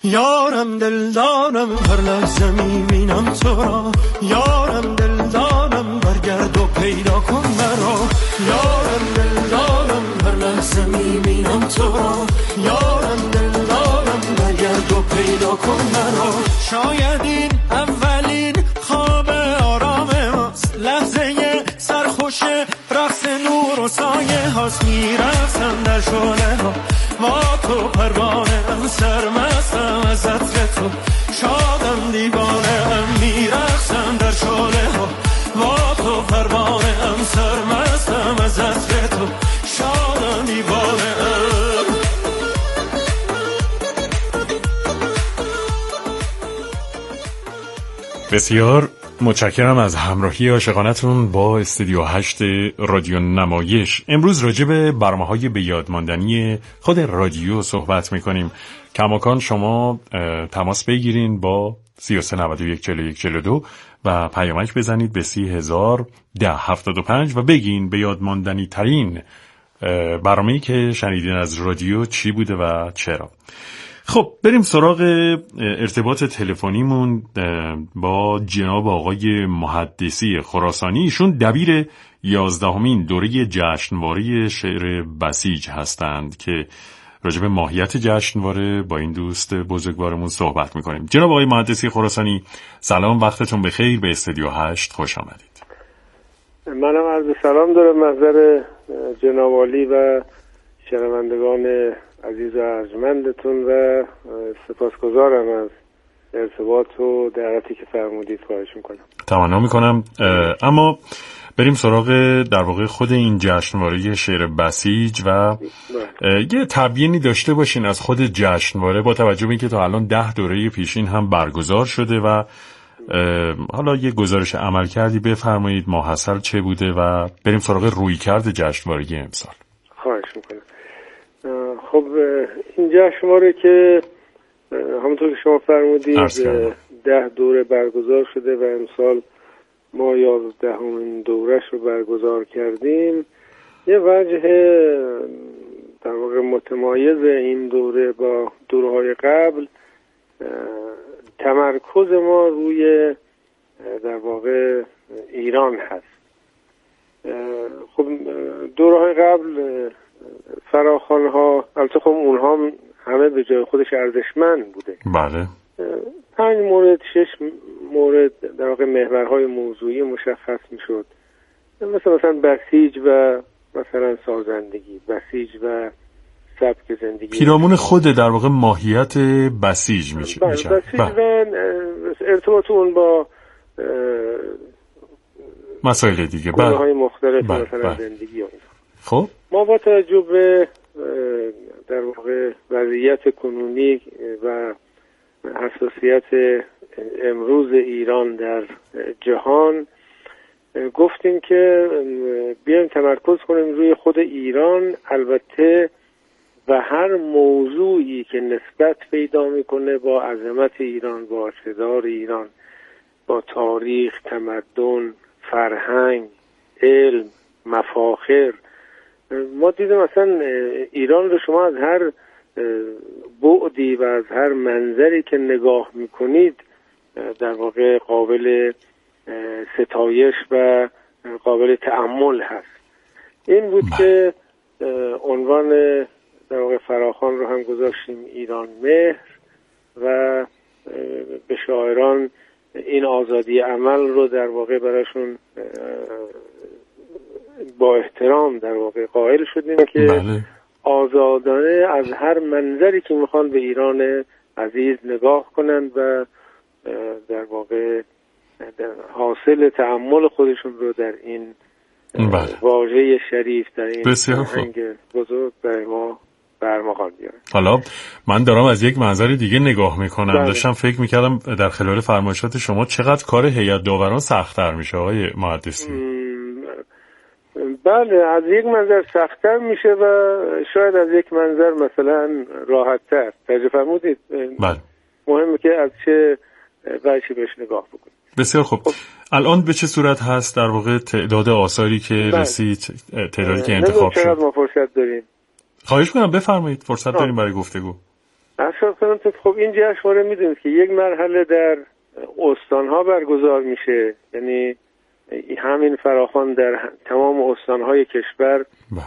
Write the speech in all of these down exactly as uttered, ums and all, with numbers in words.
یارم دلدارم هر لحظه میبینم تو را، یارم دلدارم برگرد و پیدا کن مرا، یارم دلدارم هر لحظه میبینم تو را، یارم دلدارم برگرد و پیدا کن مرا. شاید این اولین خواب آرام ماست، لحظه سرخوش رقص نور و سایه هاست، میرقصم در شعله ها با تو پروانه ام، سرمستم از عطر تو شادم دیوانه ام، میرقصم در شعله ها با تو پروانه ام، سرمستم از عطر تو شادم دیوانه ام. بسیار متشکرم از همراهی عاشقانتون با استودیو هشت رادیو نمایش. امروز راجع به برنامه‌های به یاد ماندنی خود رادیو صحبت می‌کنیم. کماکان شما تماس بگیرین با سی و سه نود و یک چهل و یک چهل و دو و پیامک بزنید به سی هزار ده هفتاد و پنج و بگین به یاد ماندنی ترین برنامه‌ای که شنیدین از رادیو چی بوده و چرا. خب بریم سراغ ارتباط تلفنیمون با جناب آقای محدثی خراسانی. ایشون دبیر یازدهمین دوره جشنواره شعر بسیج هستند که راجع به ماهیت جشنواره با این دوست بزرگوارمون صحبت میکنیم. جناب آقای محدثی خراسانی سلام، وقتتون بخیر، به استودیو هشت خوش آمدید. منم عرض سلام دارم محضر جناب عالی و شنوندگان عزیز و ارجمندتون و سپاسگزارم از ارتباط و دعوتی که فرمودید. خواهش میکنم. تمنا میکنم. اما بریم سراغ در واقع خود این جشنواره شعر بسیج و یه تبیینی داشته باشین از خود جشنواره با توجه به اینکه تا الان ده دوره پیشین هم برگزار شده و حالا یه گزارش عمل کردی بفرمایید ماحصل چه بوده و بریم سراغ رویکرد جشنواره امسال. خواهش میکنم. خب این جشنواره که همونطور که شما فرمودید ده دوره برگزار شده و امسال ما یازدهمین دورش رو برگزار کردیم. یه وجه در واقع متمایز این دوره با دوره‌های قبل تمرکز ما روی در واقع ایران هست. خب دوره‌های قبل فراخوان‌ها البته خب اونها همه به جای خودش ارزشمند بوده. بله. پنج مورد شش مورد در واقع محورهای موضوعی مشخص میشد، مثل مثلا بسیج و مثلا سازندگی، بسیج و سبک زندگی. پیرامون خود در واقع ماهیت بسیج میشه. بله بسیج و ارتباط اون با مسائل دیگه، گونه‌های مختلف بله. مثلا بله. زندگی و خب ما با توجه به در واقع وضعیت کنونی و حساسیت امروز ایران در جهان گفتیم که بیایم تمرکز کنیم روی خود ایران، البته و هر موضوعی که نسبت پیدا میکنه با عظمت ایران، با اقتدار ایران، با تاریخ، تمدن، فرهنگ، علم، مفاخر. ما دیدیم مثلا ایران رو شما از هر بعدی و از هر منظری که نگاه میکنید در واقع قابل ستایش و قابل تأمل هست. این بود که عنوان در واقع فراخوان رو هم گذاشتیم ایران مهر و به شاعران این آزادی عمل رو در واقع براشون با احترام در واقع قائل شدیم که بله. آزادانه از هر منظری که میخوان به ایران عزیز نگاه کنند و در واقع حاصل تأمل خودشون رو در این بله. واژه شریف، در این فرهنگ بزرگ برای ما برمغان بیارن. حالا من دارم از یک منظر دیگه نگاه میکنم. بله. داشتم فکر میکردم در خلال فرمایشات شما چقدر کار هیئت داوران سخت‌تر میشه آقای محدثی. بله، از یک منظر سخت‌تر میشه و شاید از یک منظر مثلا راحت‌تر. تجربه فرمودید. بله. مهمه که از چه وجهی بهش نگاه بکنید. بسیار خوب. الان به چه صورت هست در واقع تعداد آثاری که بله. رسید، تعدادی که انتخاب شد؟ چقدر ما فرصت داریم؟ خواهش می‌کنم بفرمایید، فرصت داریم برای گفتگو. اصلا اکسلنس، خب این جشنواره میدونید که یک مرحله در استانها برگزار میشه، یعنی همین فراخوان در تمام استانهای کشور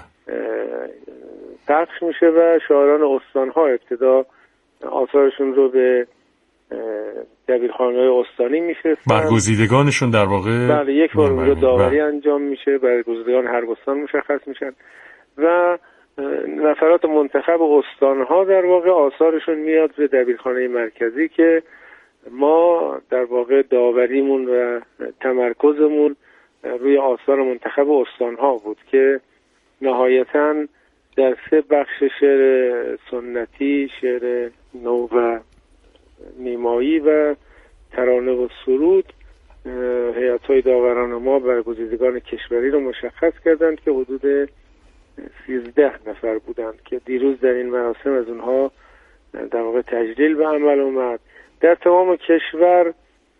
پخش میشه و شاعران استانها ابتدا آثارشون رو به دبیرخانه‌های استانی میفرستن. برگزیدگانشون در واقع بله یک بار اونجا داوری انجام میشه، برگزیدگان هر استان مشخص میشن و نفرات منتخب استانها در واقع آثارشون میاد به دبیرخانه مرکزی که ما در واقع داوریمون و تمرکزمون روی آثار منتخب استانها بود که نهایتاً در سه بخش شعر سنتی، شعر نو و نیمایی و ترانه و سرود هیئت‌های داوران ما برگزیدگان کشوری رو مشخص کردند که حدود سیزده نفر بودند که دیروز در این مراسم از اونها در واقع تجلیل به عمل اومد. در تمام کشور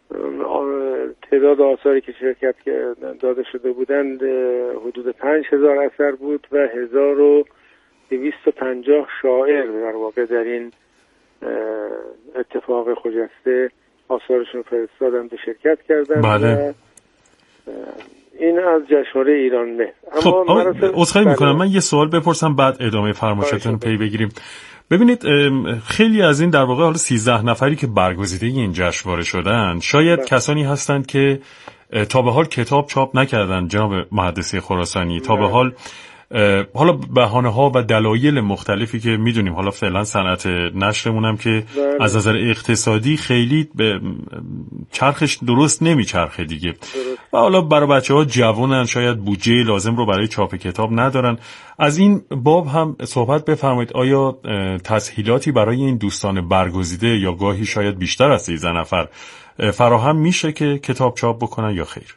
تعداد آثاری که شرکت داده شده بودند حدود پنج هزار اثر بود و هزار و دویست و پنجاه شاعر در واقع در این اتفاق خجسته آثارشون فرستادن به شرکت کردن. بله. و این از جشنواره ایران مهر. خب عذرخواهی میکنم من یه سوال بپرسم بعد ادامه فرمایشتون پی بگیریم. ببینید خیلی از این در واقع حالا سیزده نفری که برگزیده این جشنواره شدن شاید کسانی هستند که تا به حال کتاب چاپ نکردن جناب محدثی خراسانی، تا به حال حالا بهانه‌ها و دلایل مختلفی که میدونیم، حالا فعلا صنعت نشرمون هم که بله. از نظر اقتصادی خیلی به چرخش درست نمیچرخه دیگه درست. و حالا برای بچه‌ها جوانن شاید بودجه لازم رو برای چاپ کتاب ندارن. از این باب هم صحبت بفرمایید، آیا تسهیلاتی برای این دوستان برگزیده یا گاهی شاید بیشتر از سیزده نفر فراهم میشه که کتاب چاپ بکنن یا خیر؟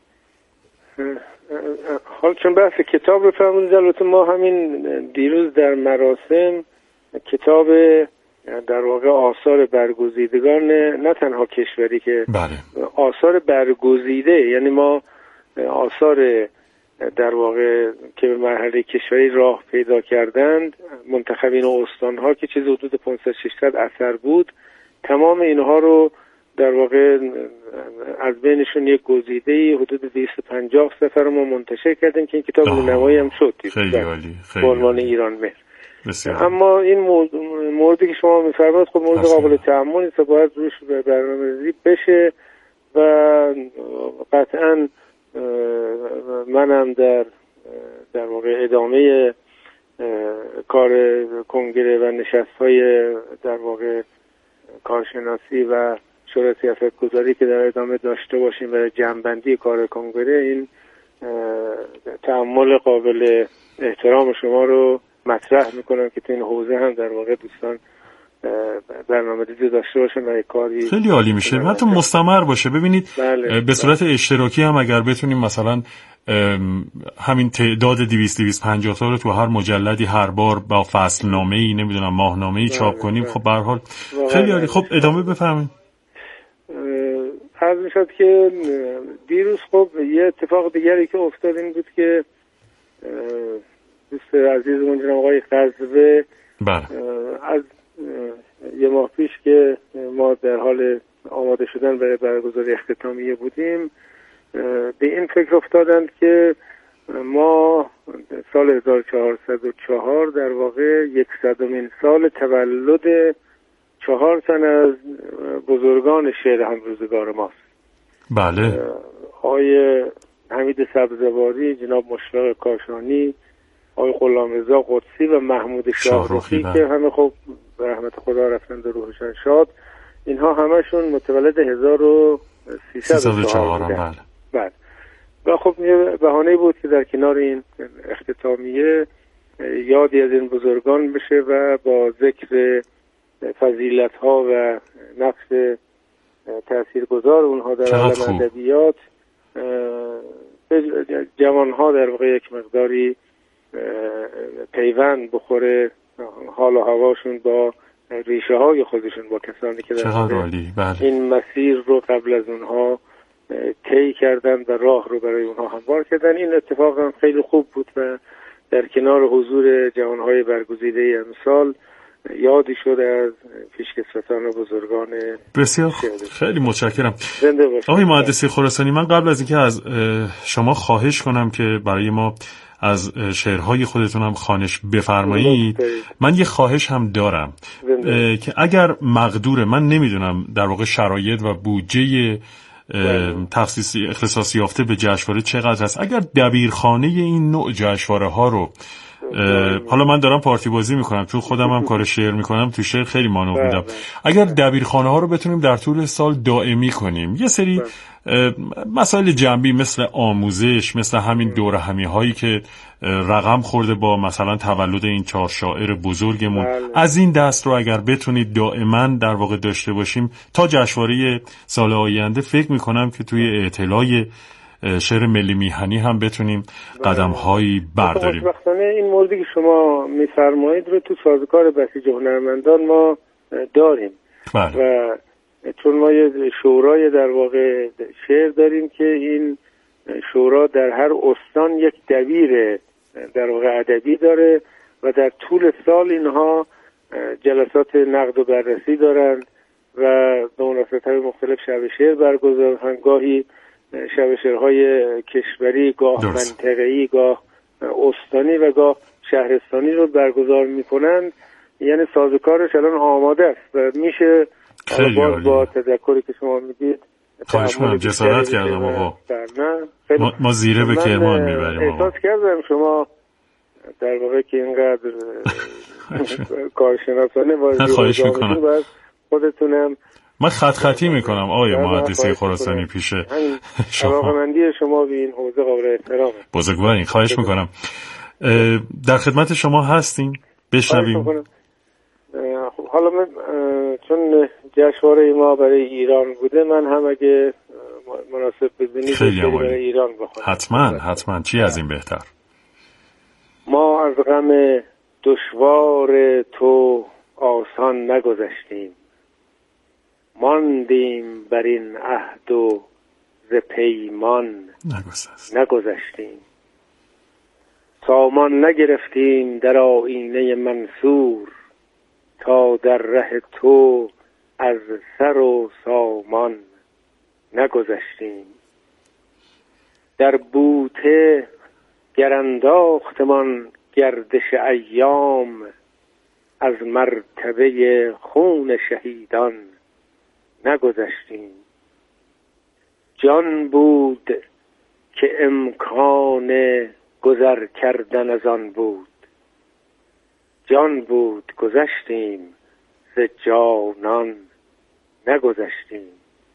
حال چون بحث کتاب رو فرمودید، البته ما همین دیروز در مراسم کتاب در واقع آثار برگزیدگان نه تنها کشوری که بله. آثار برگزیده، یعنی ما آثار در واقع که به مرحله کشوری راه پیدا کردند منتخبین استانها که چیز حدود پانصد ششصد اثر بود، تمام اینها رو در واقع از بینشون یک گزیده‌ای حدود دویست و پنجاه صفحه رو ما منتشر کردیم که این کتاب رونمایی هم شد خیلی عالی، خیلی به عنوان ایران مهر. بسیار. اما این موردی که شما می‌فرمایید خب مورد قابل تأملی است، باید روش برنامه‌ریزی بشه و قطعاً منم در در واقع ادامه کار کنگره و نشست‌های در واقع کارشناسی و شورای سیاستگذاری که در ادامه داشته باشیم و جمع‌بندی کار کنگره، این تأمل قابل احترام شما رو مطرح میکنم که تو این حوزه هم در واقع دوستان برنامه‌ریزی داشته باشن و کاری خیلی عالی میشه، حتی مستمر باشه. ببینید بله. به صورت اشتراکی هم اگر بتونیم مثلا همین تعداد دویست دویست و پنجاه تا رو تو هر مجلدی هر بار با فصل نامه‌ای نمیدونم ماهنامه‌ای چاپ کنیم، خب به هر حال خیلی عالی. خب ادامه بفرمایید. عرض می‌شد که دیروز خب یه اتفاق دیگری که افتاد این بود که دوست عزیزمون جناب آقای قزوه از یه ماه پیش که ما در حال آماده شدن برای برگزاری اختتامیه بودیم به این فکر افتادند که ما سال هزار و چهارصد و چهار در واقع یکصدمین سال تولد چهار تن از بزرگان شعر همروزگار ماست. بله. آقای حمید سبزواری، جناب مشفق کاشانی، آقای غلامرضا قدسی و محمود شاهرخی که همه خب به رحمت خدا رفتن در روحشان شاد، اینها همشون متولد هزار و سیصد و چهار بودن. بله. و خب یه بهانه بود که در کنار این اختتامیه یادی از این بزرگان بشه و با ذکر فضیلت ها و نقش تاثیرگذار اونها در عالم ادبیات جوان ها در واقع یک مقداری پیوند بخوره حال و هواشون با ریشه های خودشون، با کسانی که در این مسیر رو قبل از اونها طی کردن و راه رو برای اونها هموار کردن. این اتفاق هم خیلی خوب بود و در کنار حضور جوانهای برگزیده امسال یادی شده از پیشکسوتان و بزرگان. بسیار خیلی متشکرم. زنده باشید. آقای مهندسی خراسانی، من قبل از اینکه از شما خواهش کنم که برای ما از شعرهای خودتون هم خوانش بفرمایید، من یه خواهش هم دارم که اگر مقدوره، من نمیدونم در واقع شرایط و بودجه تخصیصی اختصاصی یافته به جشنواره چقدر هست، اگر دبیرخانه این نوع جشنواره ها رو، حالا من دارم پارتی بازی میکنم چون خودم هم کار شعر میکنم، تو شعر خیلی مانور میدم، اگر دبیرخانه ها رو بتونیم در طول سال دائمی کنیم، یه سری مسائل جنبی مثل آموزش، مثل همین دوره همی هایی که رقم خورده با مثلا تولد این چهار شاعر بزرگمون، از این دست رو اگر بتونید دائما در واقع داشته باشیم تا جشنواره سال آینده، فکر میکنم که توی اعتلای شعر ملی میهنی هم بتونیم قدم‌هایی برداریم. خوشبختانه این موردی که شما میفرمایید رو تو سازوکار بسیج هنرمندان ما داریم. بله. و چون ما یه شورای در واقع شعر داریم که این شورا در هر استان یک دبیر در واقع ادبی داره و در طول سال اینها جلسات نقد و بررسی دارند و به مناسبت‌های مختلف شب شعر برگزار کنند، گاهی شب شعرهای کشوری، گاه منطقه‌ای، گاه استانی و گاه شهرستانی رو برگزار می‌کنند. یعنی سازوکارش الان آماده است و میشه باز با تذکری که شما میدید. خواهش می‌کنم، جسارت کردم آقا. ما, ما زیره به کرمان میبریم. احساس کردم شما در واقع که اینقدر کارشناسانه وارد خواهش می‌کنم خودتونم من خط خطی میکنم آقای مهندسی خراسانی پیش شما. علاقه‌مندی شما به این حوزه قابل احترامه. بزرگوارین، خواهش میکنم. در خدمت شما هستیم، بشنویم. حالا من چون جشنواره ما برای ایران بوده، من هم اگه مناسب بدونید برای ایران بخونم. حتما حتما، چی از این بهتر. ما از غم دشوار تو آسان نگذشتیم، ماندیم بر این عهد و ز پیمان نگذشتیم، سامان نگرفتیم در آیینه منصور، تا در ره تو از سر و سامان نگذشتیم، در بوته گر انداختمان گردش ایام، از مرتبه خون شهیدان نگذشتیم، جان بود که امکان گذر کردن از آن بود، جان بود گذشتیم ز جانان نگذشتیم،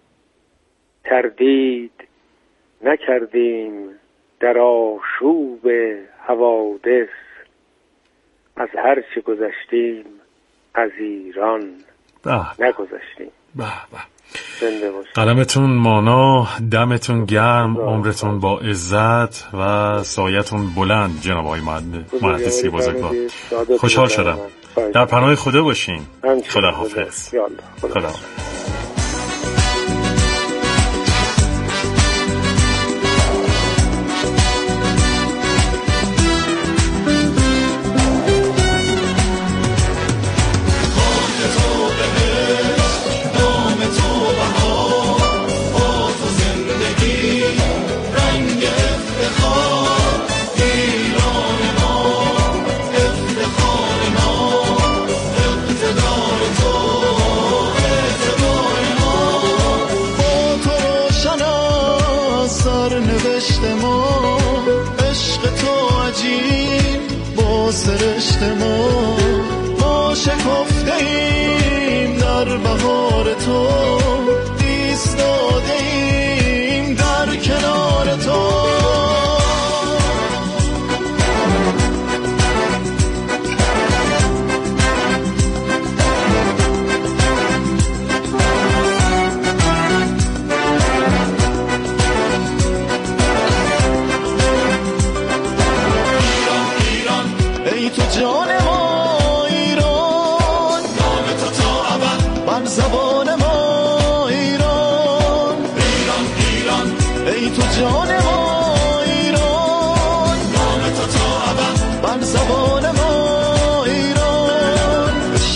تردید نکردیم در آشوب حوادث، از هر چه گذشتیم از ایران نگذشتیم. به به. قلمتون مانا، دمتون گرم، عمرتون با عزت و سایتون بلند جناب آقای مهندسی بزرگوار. خوشحال شدم. در پناه خدا باشین. خدا حافظ. خدا حافظ.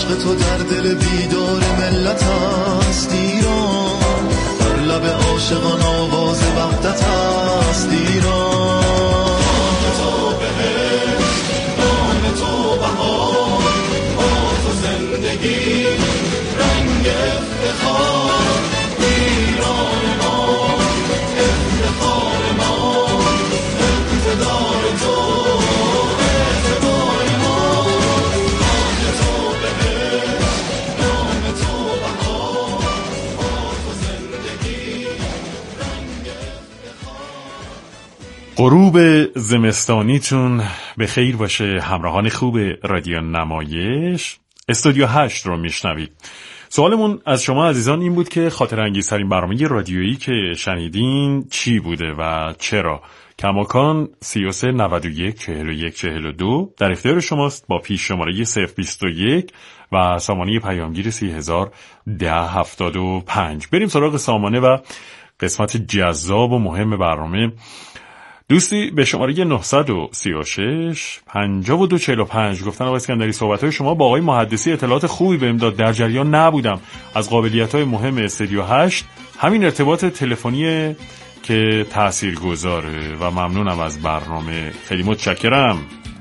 عشق تو در دل بیدار ملت است ایران، بر لب عاشقان آواز وحدت است ایران. نام تو بهشت، نام تو بهار، با تو زندگی رنگ افتخار. ایران ما، افتخار ما، اقتدار تو، اعتبار ما. نام تو بهشت، نام تو بهار، با تو زندگی رنگ افتخار. غروب زمستانیتون به خیر باشه همراهان خوب رادیو نمایش. استودیو هشت رو میشنوید. سوالمون از شما عزیزان این بود که خاطر انگیزترین برنامه رادیویی که شنیدین چی بوده و چرا؟ کماکان سی و سه نود و یک چهل و یک چهل و دو در اختیار شماست با پیش شماره صفر بیست و یک و سامانه پیامگیر سی هزار ده هفتاد و پنج. بریم سراغ سامانه و قسمت جذاب و مهم برنامه. دوستی به شماره نه سه شش پنجاه و دو چهل و پنج گفتن آقای اسکندری صحبت‌های شما با آقای محدثی اطلاعات خوبی بهم داد، در جریان نبودم از قابلیت‌های مهم استودیو هشت. همین ارتباط تلفنی که تاثیرگذاره و ممنونم از برنامه. خیلی متشکرم.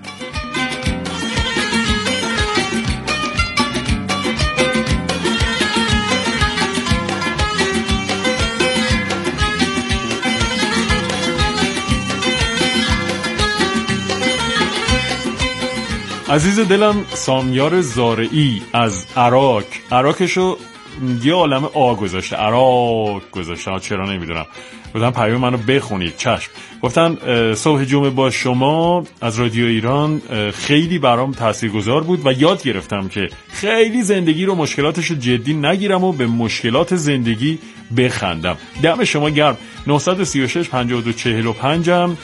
عزیز دلم سامیار زارعی از عراق، عراقشو یه عالم آ گذاشته، عراق گذاشته، چرا نمیدونم. گفتن پیام منو بخونید. چشم. گفتن صبح جمعه با شما از رادیو ایران خیلی برام تاثیرگذار بود و یاد گرفتم که خیلی زندگی رو مشکلاتشو جدی نگیرم و به مشکلات زندگی بخندم. دم شما گرم. نه سه شش پنجاه و دو چهل و پنج هم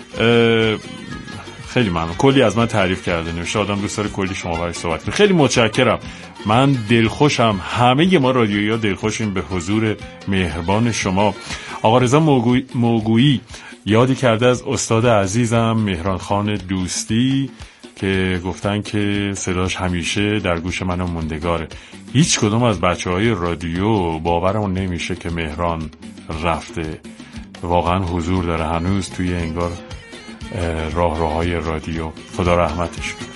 خیلی ممنون. کلی از من تعریف کرده، نوشته آدم دوست داره کلی شما برای صحبت کنه. خیلی متشکرم. من دلخوشم، همه ما رادیویی‌ها دلخوشیم به حضور مهربان شما. آقا رضا موگویی, موگویی یادی کرده از استاد عزیزم مهران خان دوستی که گفتن که صداش همیشه در گوش منو موندگاره. هیچ کدوم از بچه‌های رادیو باورمون نمیشه که مهران رفته. واقعا حضور داره هنوز توی انگار راه راههای رادیو. خدا رحمتش کنه.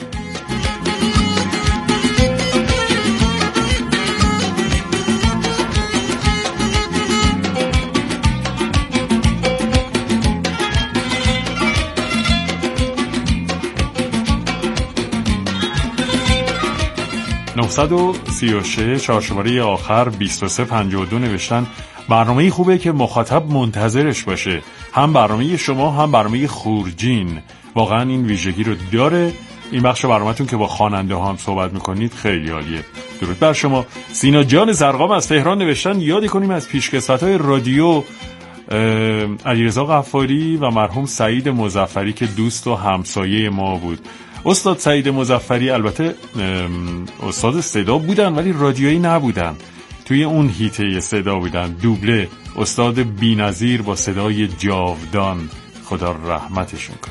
نه سه شش چهار شماره آخر بیست و سه پنجاه و دو نوشتن برنامه خوبه که مخاطب منتظرش باشه. هم برنامه شما هم برنامه خورجین واقعا این ویژگی رو داره. این بخش برنامه‌تون که با خواننده ها هم صحبت میکنید خیلی عالیه. درود بر شما. سینا جان زرقام از تهران نوشتن یادی کنیم از پیشکسوت‌های رادیو علیرضا غفاری و مرحوم سعید مظفری که دوست و همسایه ما بود. استاد سعید مظفری البته استاد صدا بودن ولی رادیویی نبودن، توی اون هیته صدا بودن، دوبله. استاد بی‌نظیر با صدای جاودان، خدا رحمتشون کنه.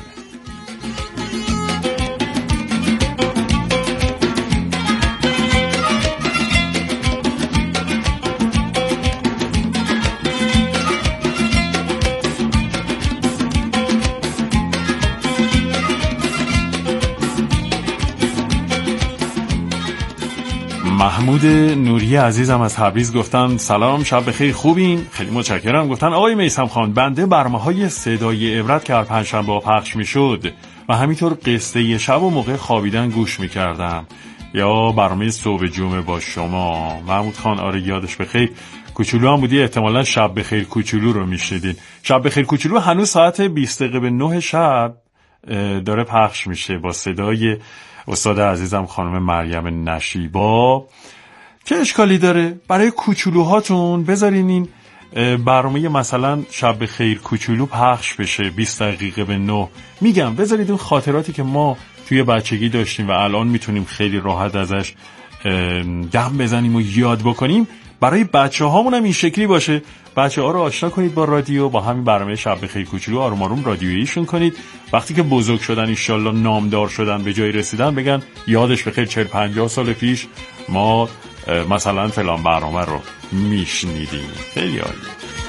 محمود نوری عزیزم از تبریز گفتن سلام، شب بخیر، خوبین؟ خیلی متشکرم. گفتن آقای میثم خان بنده برنامه‌های صدای عبرت که هر پنجشنبه پخش میشد و همینطور قصه شب و موقع خوابیدن گوش میکردم، یا برنامه صبح جمعه با شما. محمود خان آره یادش بخیر. کوچولو هم بودی، احتمالاً شب بخیر کوچولو رو میشنیدین. شب بخیر کوچولو هنوز ساعت بیست دقیقه به نه شب داره پخش میشه با صدای استاد عزیزم خانم مریم نشیبا. چه اشکالی داره؟ برای کوچولوهاتون بذارین این برنامه مثلا شب خیر کوچولو پخش بشه بیست دقیقه به نه. میگم بذارید اون خاطراتی که ما توی بچگی داشتیم و الان میتونیم خیلی راحت ازش دم بزنیم و یاد بکنیم، برای بچه هامون هم این شکلی باشه. بچه ها رو آشنا کنید با رادیو، با همین برنامه شب بخیر کوچولو آروم آروم رادیوییشون کنید. وقتی که بزرگ شدن انشالله نامدار شدن به جای رسیدن بگن یادش بخیر چهل پنجاه سال پیش ما مثلا فلان برنامه رو میشنیدیم. خیلی عالی.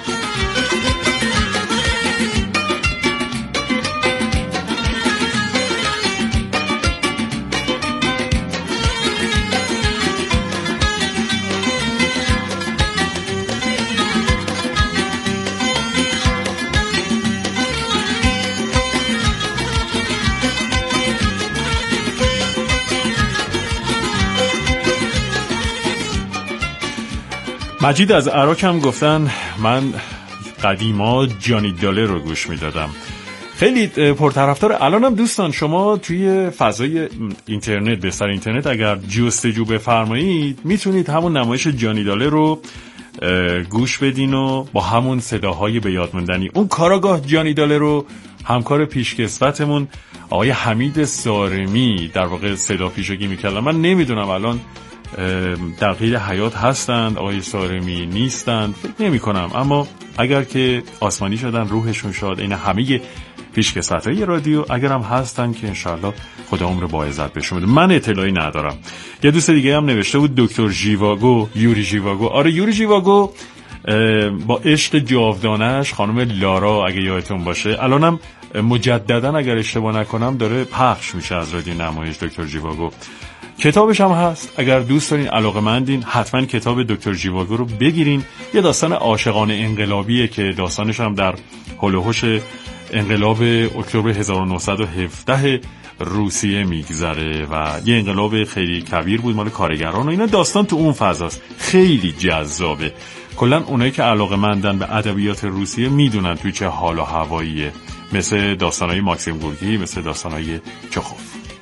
مجید از عراق هم گفتن من قدیما جانی داله رو گوش میدادم. خیلی پرطرفدار. الانم دوستان شما توی فضای اینترنت، به سر اینترنت اگر جستجو بفرمایید میتونید همون نمایش جانی داله رو گوش بدین و با همون صداهای به یاد موندنی. اون کاراگاه جانی داله رو همکار پیشکسوتمون آقای حمید سارمی در واقع صدا پیشگی میکردن. من نمیدونم الان در قید حیات هستند آقای سارمی نیستند، فکر نمی کنم، اما اگر که آسمانی شدن روحشون شاد. این همه پیشکسوت‌های رادیو اگر هم هستن که انشالله خدا عمر با عزت بهشون بده. من اطلاعی ندارم. یه دوست دیگه هم نوشته بود دکتر ژیواگو، یوری ژیواگو. آره یوری ژیواگو با عشق جاودانش خانم لارا اگه یادتون باشه الانم مجددا اگر اشتباه نکنم داره پخش میشه از رادیو نمایش دکتر ژیواگو. کتابش هم هست، اگر دوست دارین علاقه‌مندین حتما کتاب دکتر ژیواگو رو بگیرین. یه داستان عاشقانه انقلابیه که داستانش هم در هول و هوش انقلاب اکتبر هزار و نهصد و هفده روسیه میگذره و یه انقلاب خیلی کبیر بود مال کارگران و اینا. داستان تو اون فضاست، خیلی جذابه. کلا اونایی که علاقه‌مندن به ادبیات روسیه میدونن توی چه حال و هواییه، مثل داستانای ماکسیم گورکی، مثل داستانای چخوف.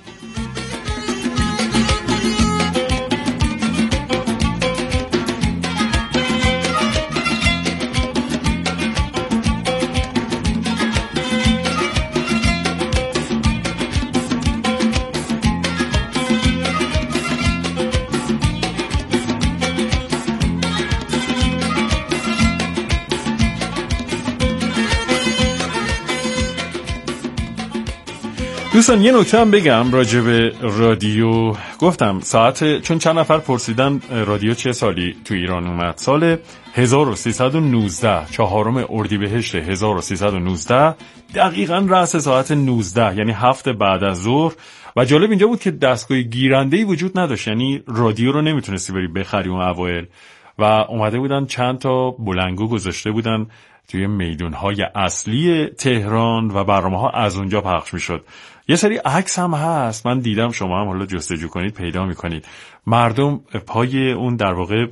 دوستان یه نکته هم بگم راجع به رادیو. گفتم ساعت، چون چند نفر پرسیدن رادیو چه سالی تو ایران اومد، سال هزار و سیصد و نوزده، چهارم اردیبهشت هزار و سیصد و نوزده، دقیقاً رأس ساعت نوزده، یعنی هفت بعد از ظهر. و جالب اینجا بود که دستگاه گیرنده‌ای وجود نداشت، یعنی رادیو رو نمیتونستی بری بخری اون اوایل، و اومده بودن چند تا بلنگو گذاشته بودن توی میدون‌های اصلی تهران و برنامه‌ها از اونجا پخش می‌شد. یه سری عکس هم هست، من دیدم، شما هم حالا جستجو کنید پیدا می‌کنید. مردم پای اون در واقع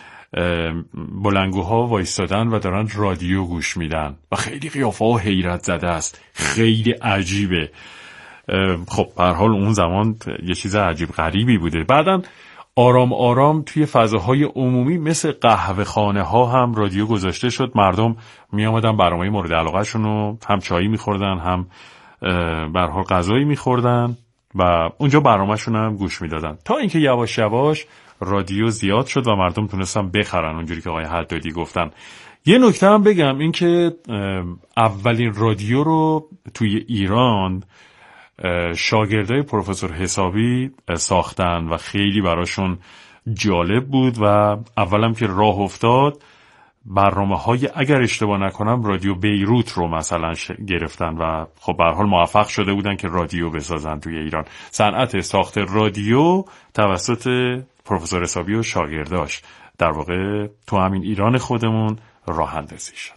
بلنگوها وایستادن و دارن رادیو گوش میدن و خیلی قیافه ها حیرت زده است، خیلی عجیبه. خب به هر حال اون زمان یه چیز عجیب غریبی بوده. بعدن آرام آرام توی فضاهای عمومی مثل قهوه خانه ها هم رادیو گذاشته شد. مردم می آمدن برنامه مورد علاقه شونو هم چایی می خوردن هم به هر حال غذایی می خوردن و اونجا برنامه شون هم گوش می دادن، تا اینکه یواش یواش رادیو زیاد شد و مردم تونستن بخرن اونجوری که آقای حدادی گفتن. یه نکته هم بگم، این که اولین رادیو رو توی ایران شاگردای پروفسور حسابی ساختن و خیلی براشون جالب بود و اولم که راه افتاد برنامه های، اگر اشتباه نکنم، رادیو بیروت رو مثلا گرفتن و خب به هر حال موفق شده بودن که رادیو بسازن توی ایران. صنعت ساخت رادیو توسط پروفسور حسابی و شاگرداش در واقع تو همین ایران خودمون راه اندازی شد.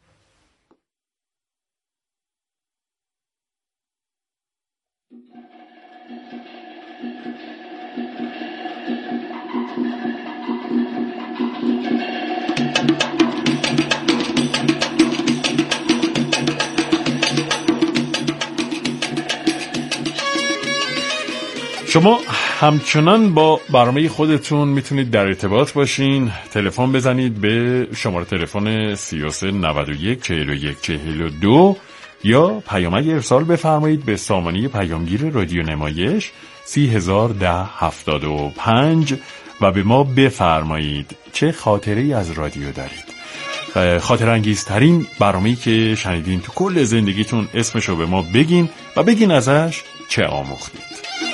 شما همچنان با برنامه خودتون میتونید در ارتباط باشین. تلفن بزنید به شماره تلفن سی و سه نود و یک چهل و یک چهل و دو یا پیامک ارسال بفرمایید به سامانه پیامگیر رادیو نمایش سی هزار ده هفتاد و پنج و به ما بفرمایید چه خاطره‌ای از رادیو دارید. خاطر انگیزترین برنامه‌ای که شنیدین تو کل زندگیتون اسمشو به ما بگین و بگین ازش چه آموختید.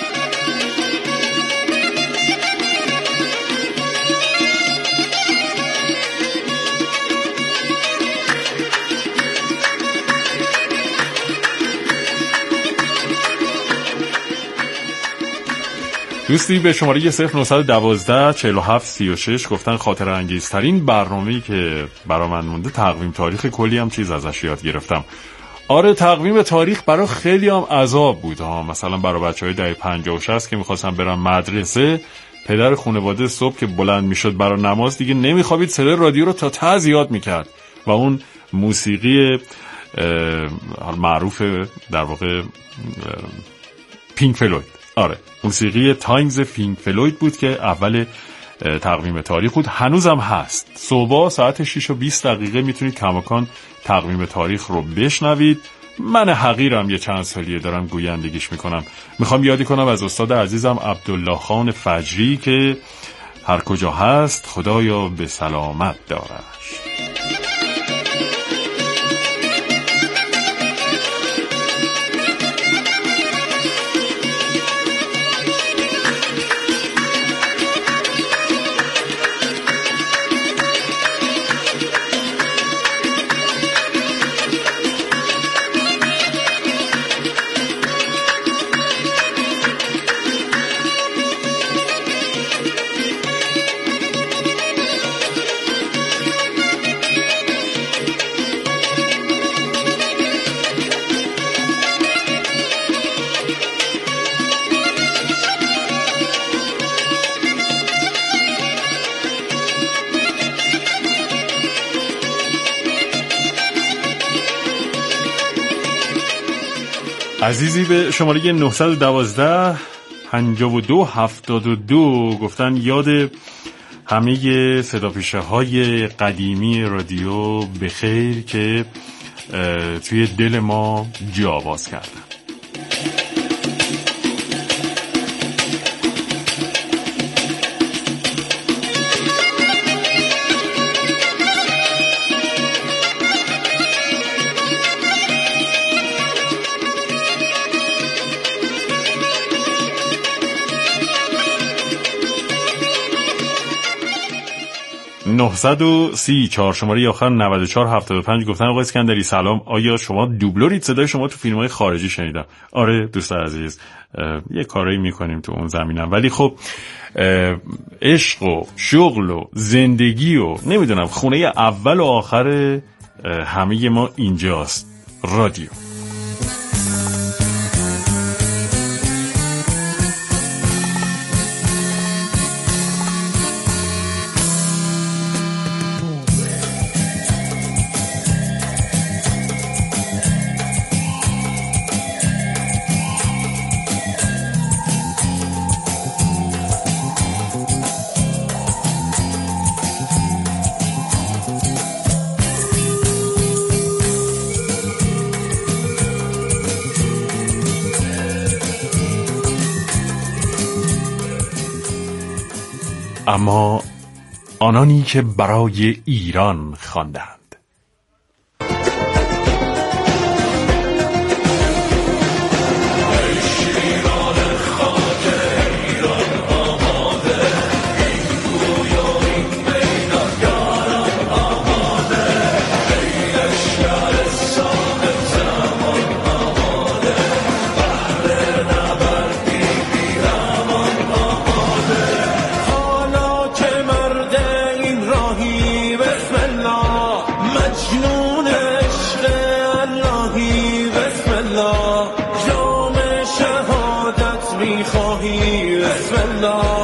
دوستی به شماره صفر نه یک دو چهل و هفت سی و شش گفتن خاطر انگیزترین برنامه‌ای که برا من مونده تقویم تاریخ، کلی هم چیز ازش یاد گرفتم. آره تقویم تاریخ برای خیلی هم عذاب بود ها. مثلا برای بچهای دهه پنجاه و شصت که میخواستن برن مدرسه، پدر خانواده صبح که بلند میشد برای نماز دیگه نمیخوابید، صدای رادیو رو تا ته زیاد میکرد و اون موسیقی معروف در واقع پینک فلوید، آره موسیقی تایمز پینک فلوید بود که اول تقویم تاریخ بود، هنوزم هست. صبح ساعت شش و بیست دقیقه میتونید کماکان تقویم تاریخ رو بشنوید. من حقیرم یه چند سالیه دارم گویندگیش میکنم. میخوام یادی کنم از استاد عزیزم عبدالله خان فجری که هر کجا هست خدایا به سلامت دارش. عزیزی به شماره نه یک دو پنجاه و دو هفتاد و دو گفتن یاد همه صداپیشه های قدیمی رادیو بخیر که توی دل ما جا باز کردن. نهصد و سی و چهار شماره آخر نود و چهار هفتاد و پنج گفتن آقای اسکندری سلام، آیا شما دوبلورید؟ صدای شما تو فیلم‌های خارجی شنیدم. آره دوست عزیز، یه کارایی میکنیم تو اون زمینم، ولی خب عشق و شغل و زندگی و نمیدونم خونه اول و آخر همه ما اینجاست، رادیو. اما آنانی که برای ایران خواندند. میخواهی بسم الله